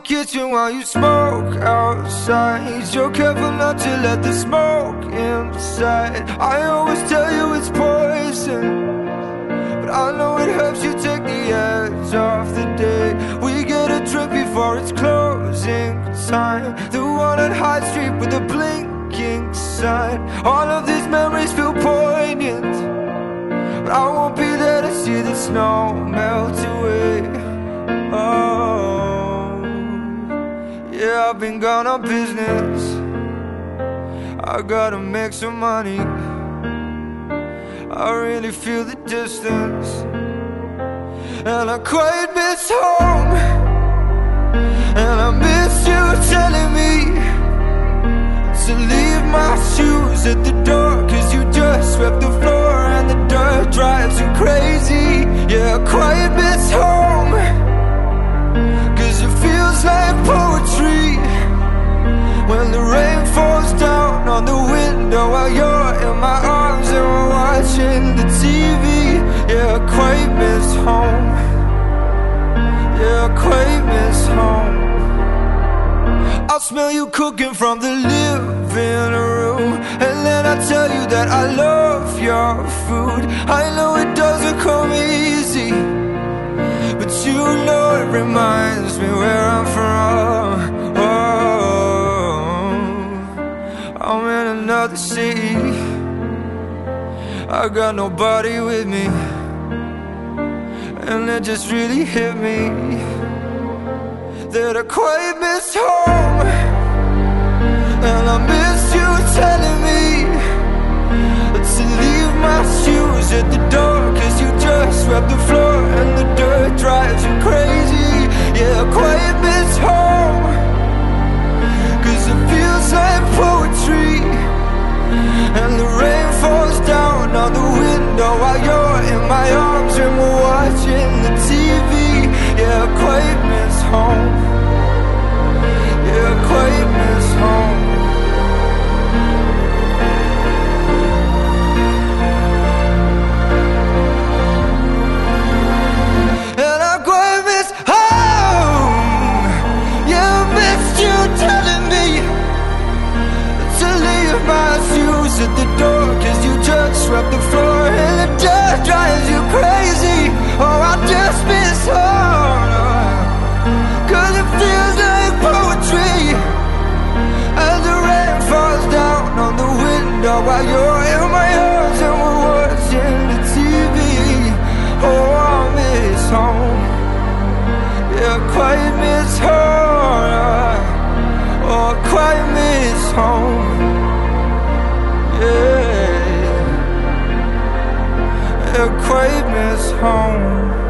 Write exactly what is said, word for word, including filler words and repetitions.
kitchen while you smoke outside. You're careful not to let the smoke inside. I always tell you it's poison, but I know it helps you take the edge off the day. We get a drink before it's closing time, the one on High Street with the blinking sign. All of these memories feel poignant, but I won't be there to see the snow melt away. Oh, yeah, I've been gone on business. I gotta make some money. I really feel the distance, and I quite miss home. And I miss you telling me to leave my shoes at the door, cause you just swept the floor and the dirt drives you crazy. Yeah, I quite miss home, cause it feels like poetry when the rain falls down on the window while you're in my arms and we're watching the T V. Yeah, I quite miss home. Yeah, I quite miss home. I'll smell you cooking from the living room, and then I tell you that I love your food. I know it doesn't come easy, but you know it reminds me where I'm from. Oh, I'm in another city, I got nobody with me, and it just really hit me that I quite miss home. And I miss you telling me to leave my shoes at the door, cause you just swept the floor and the dirt drives you crazy. Yeah, I quite miss home, cause it feels like poetry and the rain falls down on the window while you're in my arms and we're watching the T V. Yeah, I quite miss home. Yeah, I quite miss home. And I quite miss home. Yeah, I missed you telling me to leave my shoes at the door, cause you just swept the floor and the dirt drives you crazy. Oh, I just miss home, cause it feels like poetry as the rain falls down on the window while you're in my arms and we're watching the T V. Oh, I miss home. Yeah, I quite miss home. Oh, I quite miss home. Yeah, I quite miss home.